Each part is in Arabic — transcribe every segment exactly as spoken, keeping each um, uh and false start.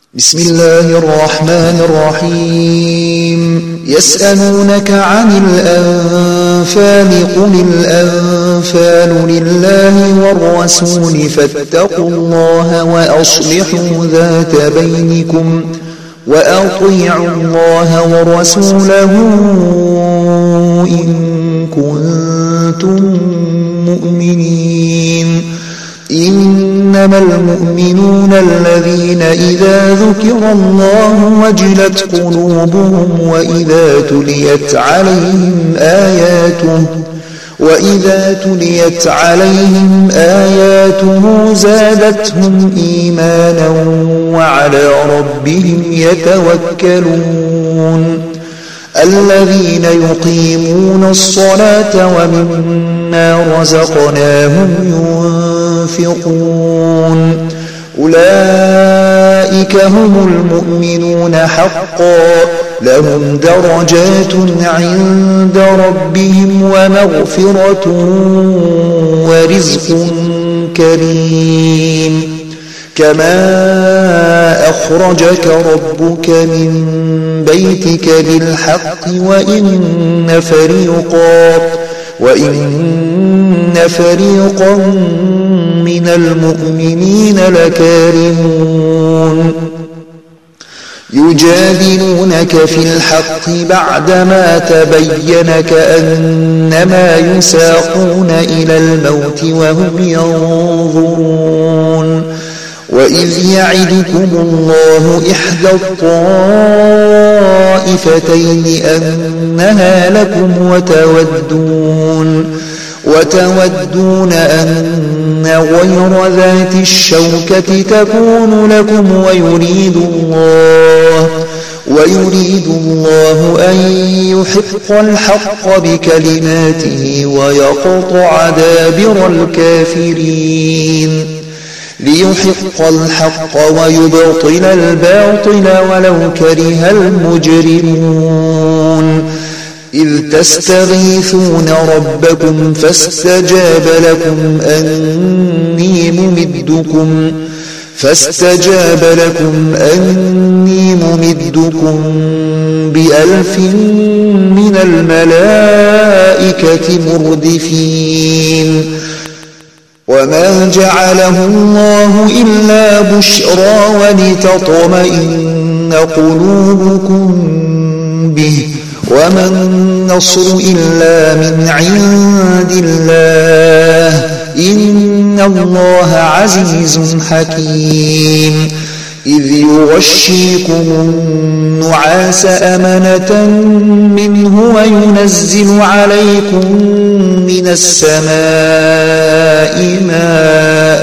بسم الله الرحمن الرحيم يسألونك عن الأنفال قل الأنفال لله والرسول فاتقوا الله وأصلحوا ذات بينكم وأطيعوا الله ورسوله إن كنتم مؤمنين إنما المؤمنون الذين إذا ذكر الله وجلت قلوبهم وإذا تليت عليهم آياته وإذا تليت عليهم آياته زادتهم إيمانا وعلى ربهم يتوكلون الذين يقيمون الصلاة ومما رزقناهم ينفقون أولئك هم المؤمنون حقا لهم درجات عند ربهم ومغفرة ورزق كريم كما أخرجك ربك من بيتك بالحق وإن فريقا وإن فريقا من المؤمنين لكارهون يجادلونك في الحق بعدما تبين كأنما يساقون إلى الموت وهم ينظرون وإذ يعدكم الله إحدى الطائفتين أنها لكم وتودون وتودون أن غير ذات الشوكة تكون لكم ويريد الله ويريد الله أن يحق الحق بكلماته ويقطع دابر الكافرين ليحق الحق ويبطل الباطل ولو كره المجرمون إذ تستغيثون ربكم فاستجاب لكم أني ممدكم فاستجاب لكم أني ممدكم بألف من الملائكة مردفين وما جعله الله إلا بشرى ولتطمئن قلوبكم به وما النصر إلا من عند الله إن الله عزيز حكيم إذ يغشيكم النعاس أمنة منه وينزل عليكم من السماء ماء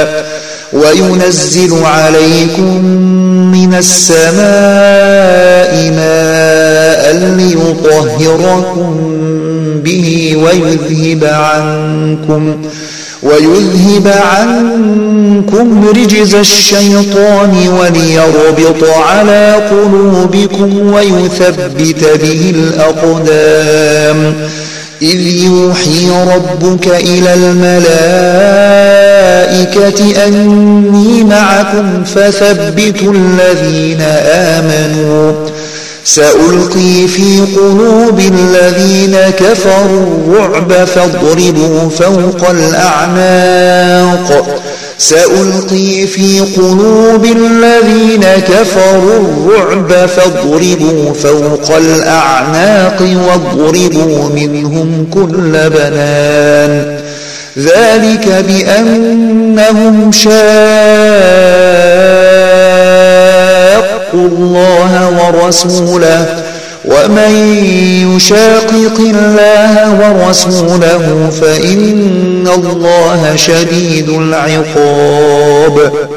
وينزل عليكم من السماء ماء ليطهركم به ويذهب عنكم ويذهب عنكم رجز الشيطان وليربط على قلوبكم ويثبت به الأقدام إذ يوحي ربك إلى الملائكة أني معكم فثبتوا الذين آمنوا سألقي في قلوب الذين كفروا الرعب فاضربوا فوق الأعناق سألقي في قلوب الذين كفروا الرعب فاضربوا فوق الأعناق واضربوا منهم كل بنان ذلك بأنهم شاقوا الله ورسوله ومن يشاقق الله ورسوله فإن الله شديد العقاب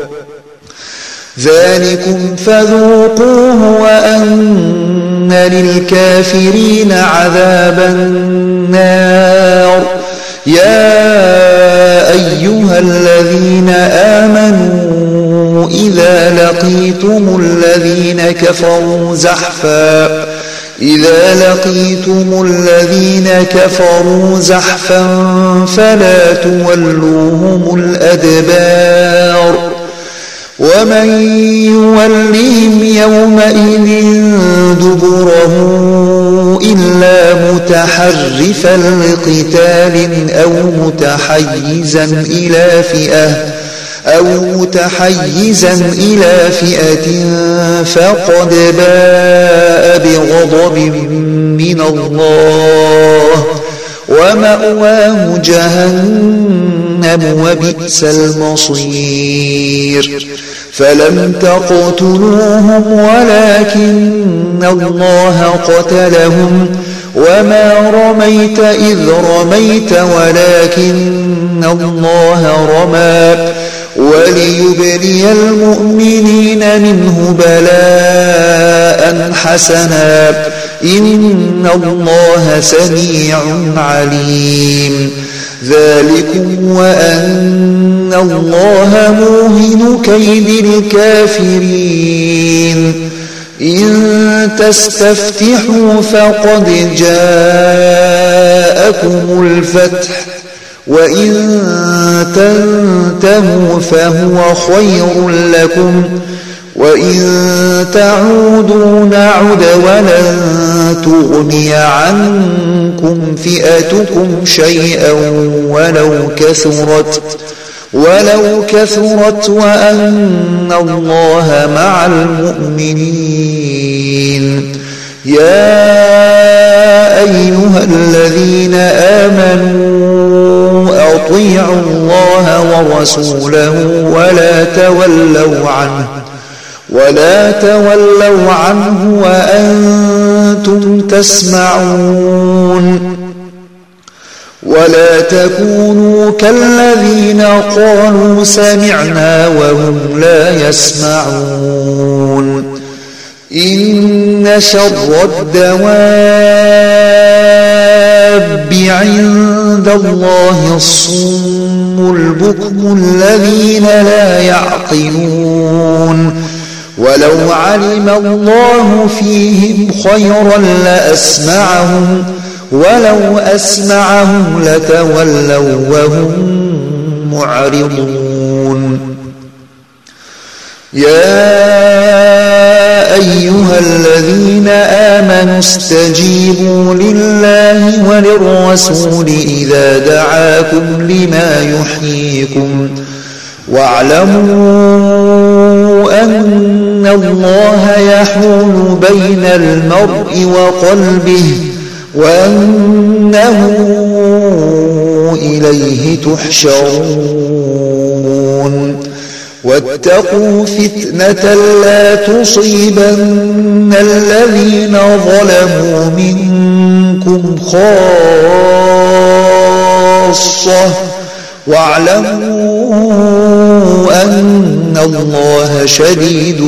ذلكم فذوقوه وأن للكافرين عذاب النار يا أيها الذين آمنوا إذا لقيتم الذين كفروا زحفا إذا لقيتم الذين كفروا زحفا فلا تولوهم الأدبار ومن يولهم يومئذ دبره إلا متحرفا لقتال أو متحيزا إلى فئة أو متحيزا إلى فئة فقد باء بغضب من الله ومأواه جهنم وبئس المصير. فلم تقتلوهم ولكن الله قتلهم وما رميت إذ رميت ولكن الله رمى وليبلي المؤمنين منه بلاء حسنا إن الله سميع عليم. ذلكم وأن الله موهن كيد الكافرين. إن تستفتحوا فقد جاءكم الفتح وإن تنتهوا فهو خير لكم وإن تعودوا نعد ولن تغني عنكم فئتكم شيئا ولو كثرت ولو كثرت وأن الله مع المؤمنين. يا أيها الذين آمنوا أطيعوا الله ورسوله ولا تولوا عنه ولا تولوا عنه وأنتم تسمعون. ولا تكونوا كالذين قالوا سمعنا وهم لا يسمعون. إن شر الدواب عند الله الصم البكم الذين لا يعقلون. ولو علم الله فيهم خيرا لأسمعهم ولو أسمعهم لتولوا وهم معرضون. يا أيها الذين آمنوا استجيبوا لله وللرسول إذا دعاكم لما يحييكم واعلموا أن الله يحول بين المرء وقلبه وأنه إليه تحشرون. واتقوا فتنة لا تصيبن الذين ظلموا منكم خاصة واعلموا أن الله شديد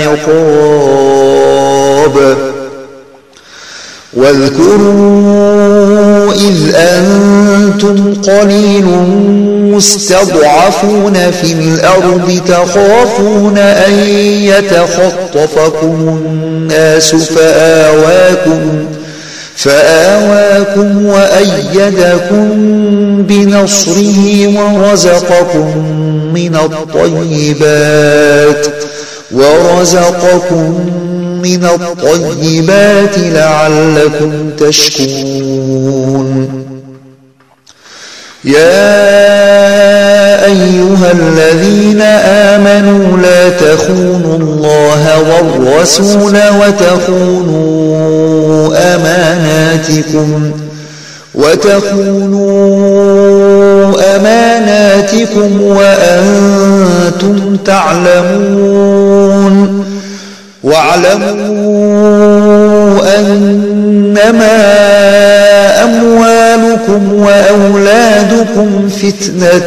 العقاب. واذكروا إذ أنتم قليل مستضعفون في الأرض تخافون أن يتخطفكم الناس فآواكم فآواكم وأيدكم بنصره ورزقكم من الطيبات ورزقكم من الطيبات لعلكم تشكرون. يا أيها الذين آمنوا لا تخونوا الله والرسول وتخونوا أماناتكم وتخونوا أماناتكم وأنتم تعلمون. واعلموا أنما أموالكم وأولادكم فتنة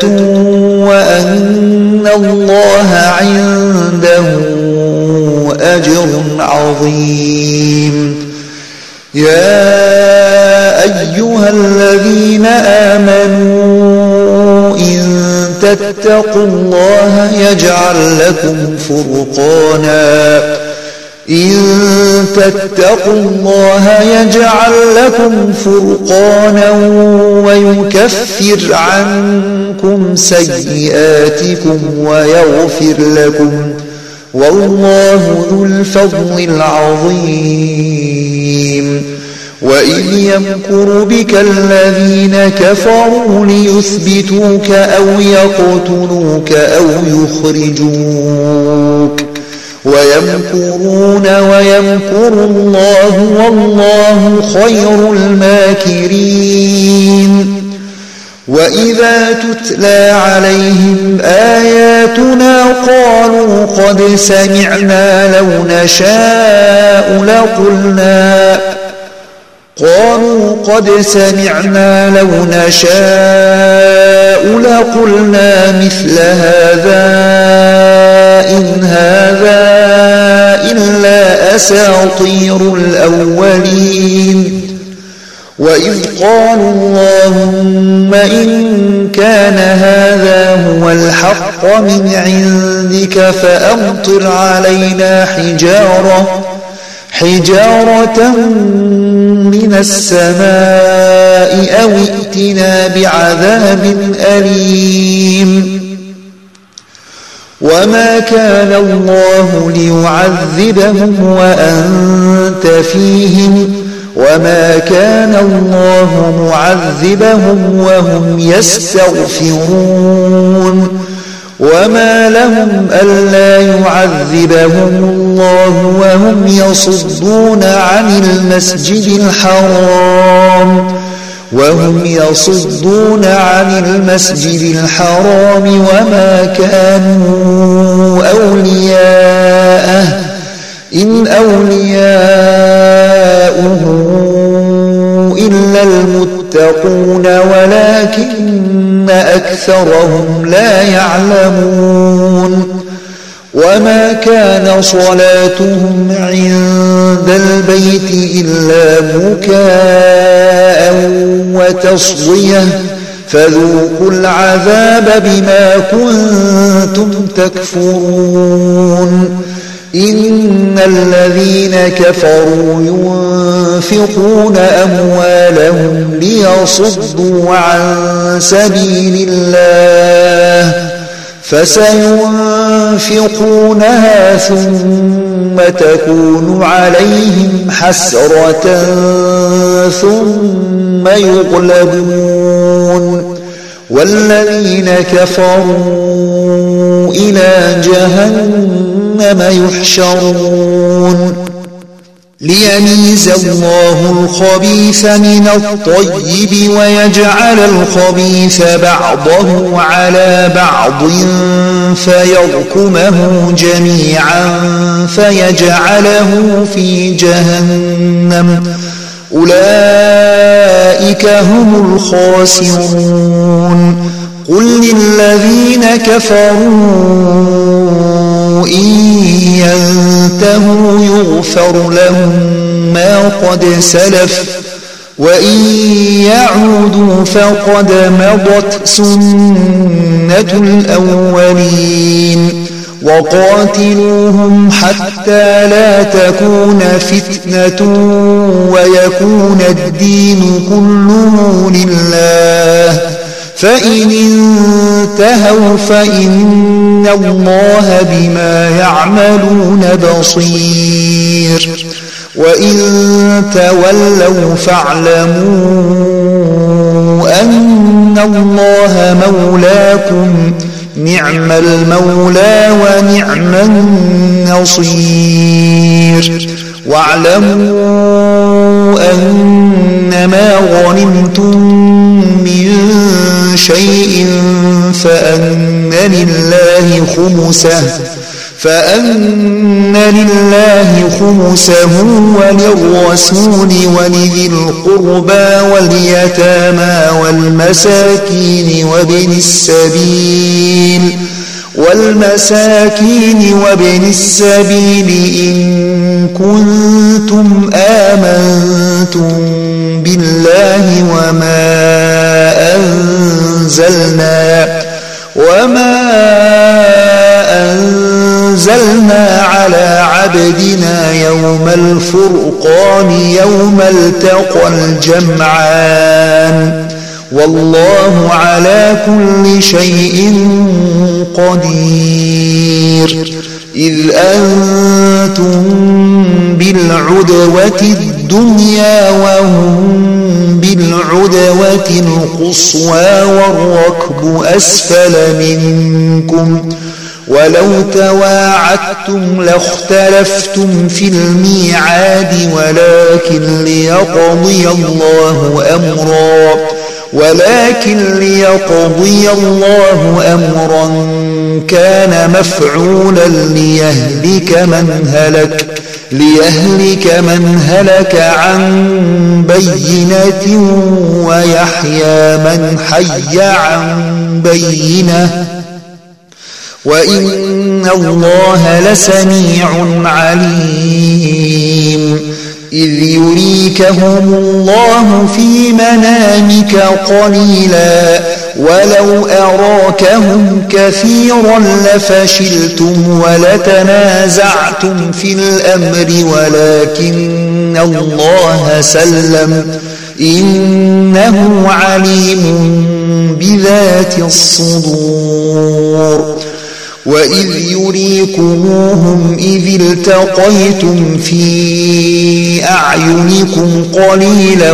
وأن الله عنده أجر عظيم. يا أيها الذين آمنوا إن تتقوا الله يجعل لكم فرقانا إن تتقوا الله يجعل لكم فرقانا ويكفر عنكم سيئاتكم ويغفر لكم والله ذو الفضل العظيم. وإذ يمكر بك الذين كفروا ليثبتوك أو يقتلوك أو يخرجوك ويمكرون ويمكر الله والله خير الماكرين. وإذا تتلى عليهم آياتنا قالوا قد سمعنا لو نشاء لقلنا قالوا قد سمعنا لو نشاء لقلنا مثل هذا إن هذا إلا أساطير الأولين. وإذ قالوا اللهم إن كان هذا هو الحق من عندك فأمطر علينا حجارة حجارة من السماء أو ائتنا بعذاب أليم. وما كان الله ليعذبهم وأنت فيهم وما كان الله معذبهم وهم يستغفرون. وما لهم ألا يعذبهم الله وهم يصدون عن المسجد الحرام وهم يصدون عن المسجد الحرام وما كانوا أولياءه إن أولياؤه إلا المتقون ولكن أكثرهم لا يعلمون. وما كان صلاتهم عند البيت إلا بكاء وتصدية فذوقوا العذاب بما كنتم تكفرون. إن الذين كفروا ينفقون أموالهم ليصدوا عن سبيل الله فسينفقونها ثم تكون عليهم حسرة ثم يغلبون والذين كفروا إلى جهنم يحشرون. ليميز الله الخبيث من الطيب ويجعل الخبيث بعضه على بعض فيركمه جميعا فيجعله في جهنم أولئك هم الخاسرون. قل للذين كفروا إن ينتهوا يغفر لهم ما قد سلف وإن يعودوا فقد مضت سنة الأولين. وقاتلوهم حتى لا تكون فتنة ويكون الدين كله لله فإن انتهوا فإن الله بما يعملون بصير. وإن تولوا فاعلموا أن الله مولاكم نعم المولى ونعم النصير. واعلموا أنما غنمتم من شيء فأن لله خمسه فأن لله خمسه وللرسول ولذي القربى واليتامى والمساكين وابن السبيل والمساكين وابن السبيل إن كنتم آمنتم بالله وما أنزلنا وما أنزلنا على عبدنا يوم الفرقان يوم التقى الجمعان والله على كل شيء قدير. إذ أنتم بالعدوة الدنيا وهم بالعدوة القصوى والركب أسفل منكم ولو تواعدتم لاختلفتم في الميعاد ولكن ليقضي الله أمرا ولكن ليقضي الله أمرا كان مفعولا ليهلك من هلك ليهلك من هلك عن بينة ويحيى من حي عن بينة وإن الله لسميع عليم إذ يريكهم الله في منامك قليلا ولو أراكهم كثيرا لفشلتم ولتنازعتم في الأمر ولكن الله سلم إنه عليم بذات الصدور وإذ يريكموهم إذ التقيتم في أعينكم قليلا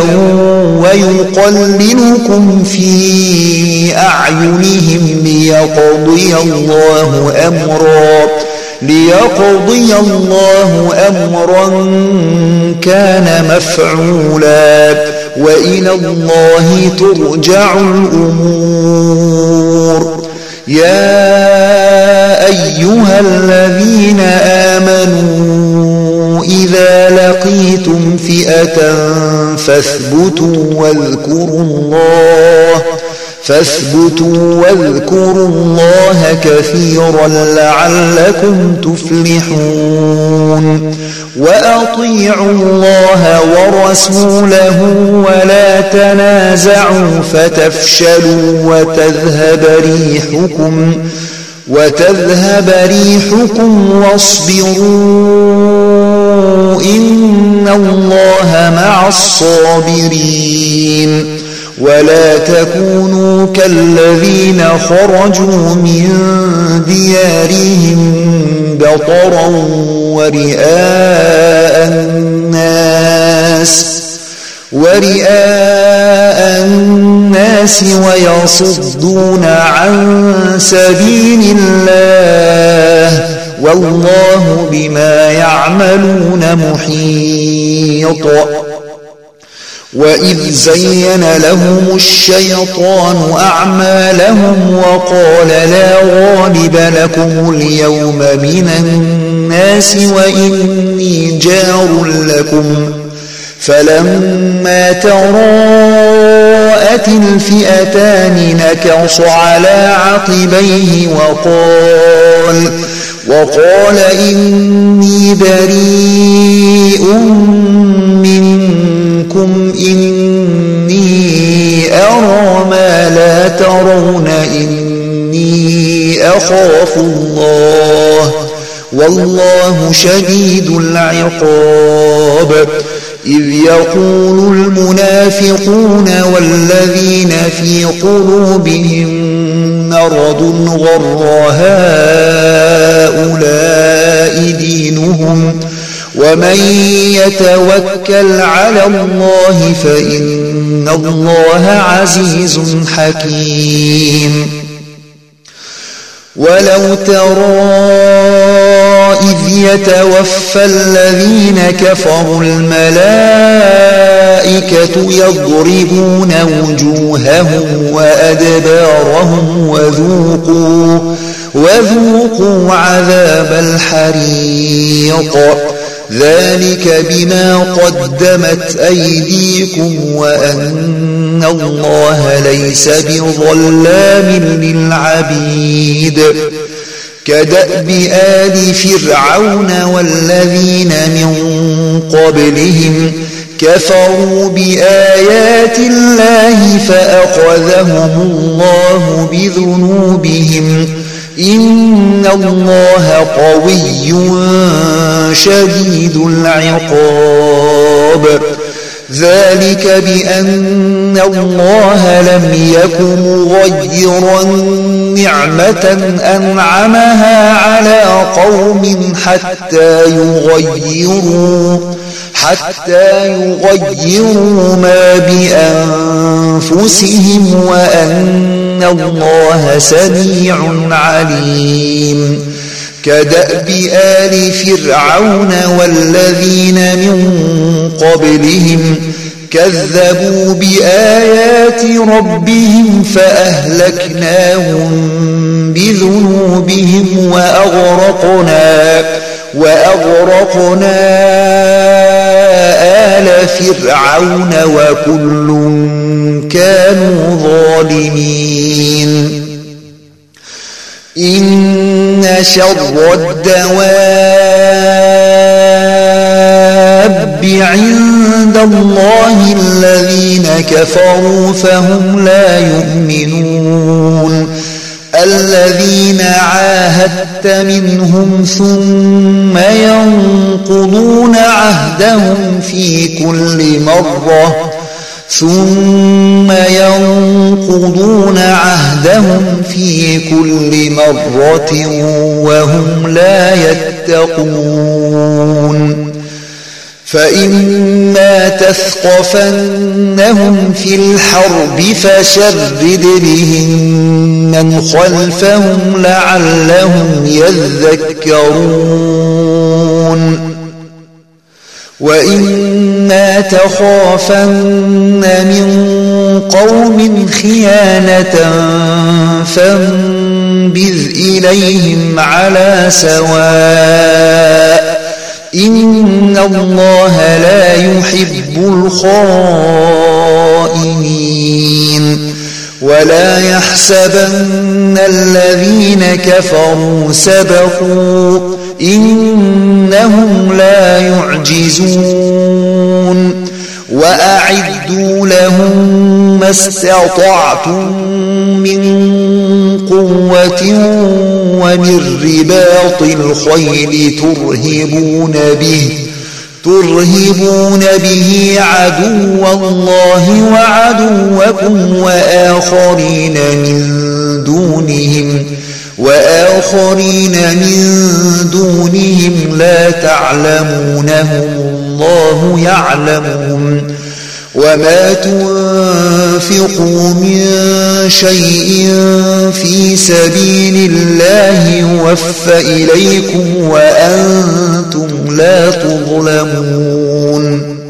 ويقللكم في أعينهم ليقضي الله أمرا ليقضي الله أمرا كان مفعولا وإلى الله ترجع الأمور يا أيها الذين آمنوا إذا لقيتم فئة فاثبتوا واذكروا الله فاثبتوا واذكروا الله كثيرا لعلكم تفلحون وأطيعوا الله ورسوله ولا تنازعوا فتفشلوا وتذهب ريحكم وتذهب ريحكم واصبروا إن الله مع الصابرين ولا تكونوا كالذين خرجوا من ديارهم بطرا ورئاء الناس ورئاء الناس ويصدون عن سبيل الله والله بما يعملون محيط وإذ زين لهم الشيطان أعمالهم وقال لا غالب لكم اليوم من الناس وإني جار لكم فلما تراءت الفئتان نكص على عقبيه وقال وقال إني بريء منكم إني أرى ما لا ترون إني أخاف الله والله شديد العقاب إذ يقول المنافقون والذين في قلوبهم مرض غر هؤلاء دينهم ومن يتوكل على الله فإن الله عزيز حكيم ولو ترى إذ يتوفى الذين كفروا الملائكة يضربون وجوههم وأدبارهم وذوقوا وذوقوا عذاب الحريق ذلك بما قدمت أيديكم وأن الله ليس بظلام للعبيد كدأب آل فرعون والذين من قبلهم كفروا بآيات الله فأخذهم الله بذنوبهم إن الله قوي شديد العقاب ذلك بأن الله لم يك مغيرا نعمة أنعمها على قوم حتى يغيروا حتى يغيروا ما بأنفسهم وأن الله سميع عليم. كدأب آل فرعون والذين من قبلهم كذبوا بآيات ربهم فأهلكناهم بذنوبهم وأغرقنا وأغرقنا آل فرعون وكل كانوا ظالمين. إن شر الدواب عند الله الذين كفروا فهم لا يؤمنون. الذين عاهدت منهم ثم ينقضون عهدهم في كل مرة ثم ينقضون عهدهم في كل مرة وهم لا يتقون. فإما تثقفنهم في الحرب فشرد بهم من خلفهم لعلهم يذكرون. وإما تخافن من قوم خيانة فانبذ إليهم على سواء إن الله لا يحب الخائنين. ولا يحسبن الذين كفروا سبقوا إنهم لا يعجزون. وأعدوا لهم ما استطعتم من قوة ومن رباط الخيل ترهبون به ترهبون به عدو الله وعدوكم وآخرين من دونهم وآخرين من دونهم لا تعلمونهم الله يعلمهم. وما تنفقوا من شيء في سبيل الله يوفى إليكم وأنتم لا تظلمون.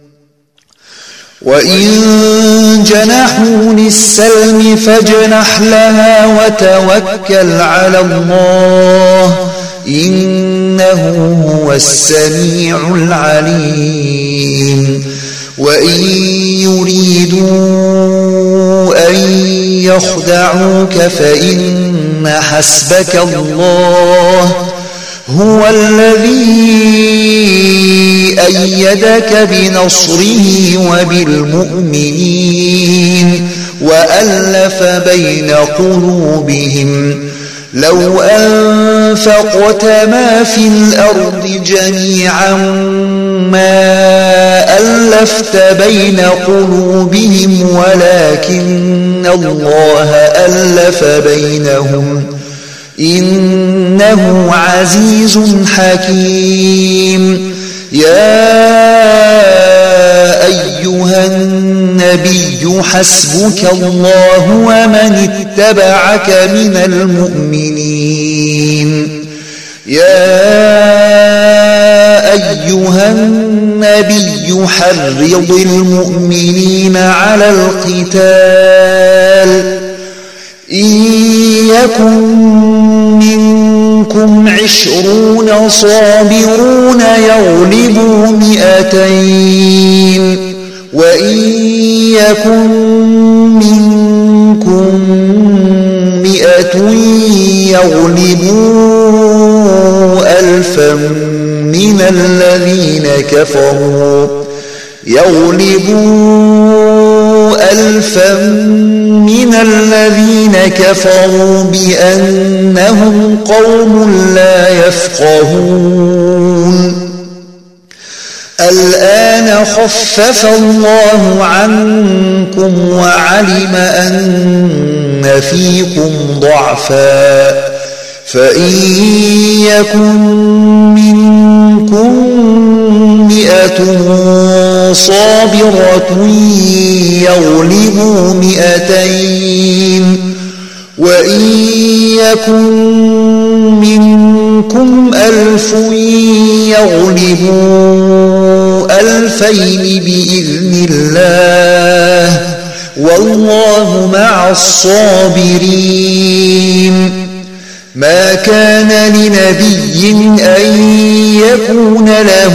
وإن جنحوا للسلم فاجنح لها وتوكل على الله إنه هو السميع العليم. وإن يريدوا أن يخدعوك فإن حسبك الله هو الذي أيدك بنصره وبالمؤمنين وألف بين قلوبهم. لو أنفقت ما في الأرض جميعا ما ألفت بين قلوبهم ولكن الله ألف بينهم إنه عزيز حكيم. يا أيها النبي حسبك الله ومن اتبعك من المؤمنين. يا أيها النبي حرض المؤمنين على القتال إن يكن منكم عشرون صابرون يغلبوا مئتين وإن يكن منكم مئة يغلبوا ألفا من الذين كفروا يغلبوا ألفا من الذين كفروا بأنهم قوم لا يفقهون. الآن خفف الله عنكم وعلم أن فيكم ضعفا فإن يكن منكم مئة صابرة يغلبوا مئتين وإن يكن منكم ألف يغلبوا ألفين بإذن الله والله مع الصابرين. ما كان لنبي أن يكون له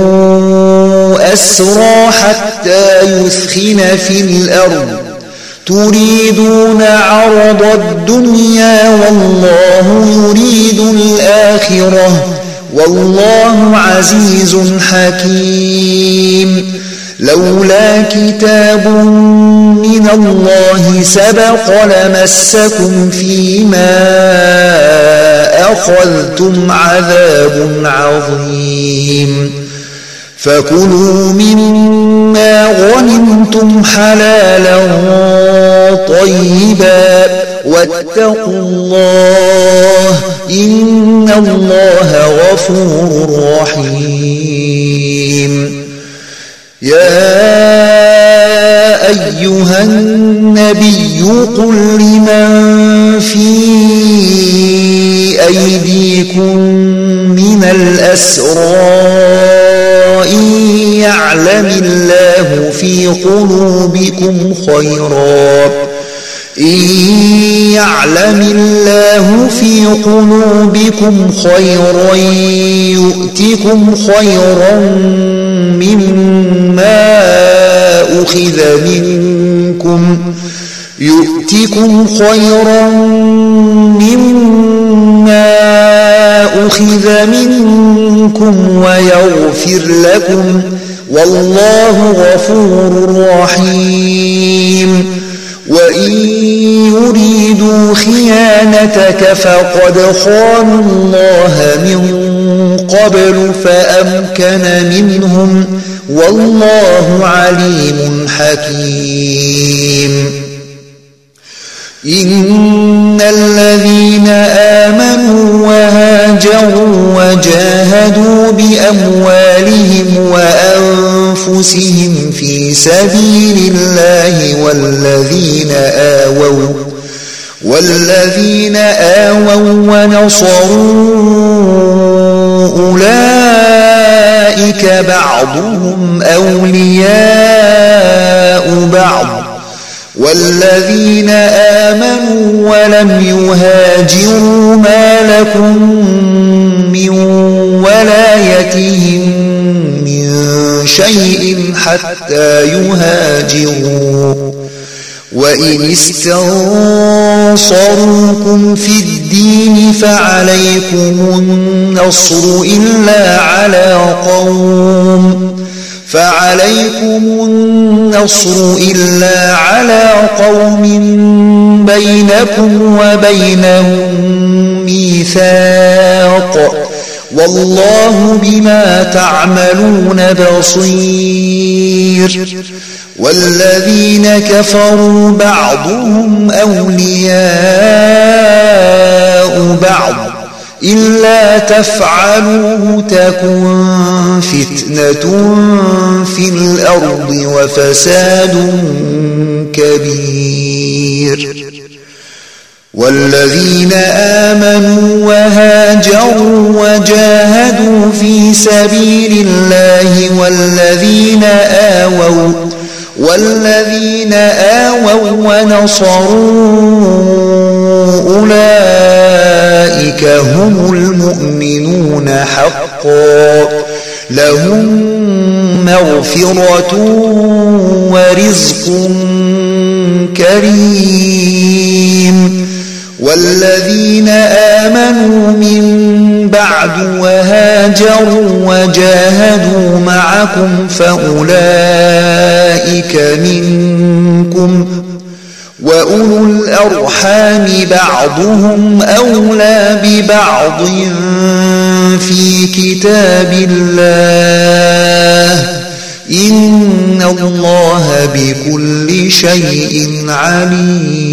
أسرى حتى يثخن في الأرض تريدون عرض الدنيا والله يريد الآخرة والله عزيز حكيم. لولا كتاب من الله سبق لمسكم فيما أخذتم عذاب عظيم. فكلوا مما غنمتم حلالا طيبا واتقوا الله إن الله غفور رحيم. يا أيها النبي قل لمن في أيديكم من الأسرى إن يعلم الله في قلوبكم خيرا إن يعلم الله في قلوبكم خيرا يؤتكم خيرا مما أخذ منكم يؤتكم خيرا مما أخذ منكم ويغفر لكم والله غفور رحيم. وإن يريدوا خيانتك فقد خانوا الله من قبل فأمكن منهم والله عليم حكيم. إن الذين آمنوا وهاجروا وجاهدوا بأموالهم وأنفسهم في سبيل الله والذين آووا والذين آووا ونصروا أولئك بعضهم أولياء بعض والذين آمنوا ولم يهاجروا ما لكم من ولايتهم من شيء حتى يهاجروا. وإن استنصروكم في الدين فعليكم النصر إلا على قوم فعليكم النصر إلا على قوم بينكم وبينهم ميثاق والله بما تعملون بصير. والذين كفروا بعضهم أولياء بعض إلا تفعلوه تكن فتنة في الأرض وفساد كبير. والذين آمنوا وهاجروا وجاهدوا في سبيل الله والذين آووا والذين آووا ونصروا أولئك هم المؤمنون حقا لهم مغفرة ورزق كريم. والذين آمنوا من بعد وهاجروا وجاهدوا معكم فأولئك منكم وأولو الأرحام بعضهم أولى ببعض في كتاب الله إن الله بكل شيء عليم.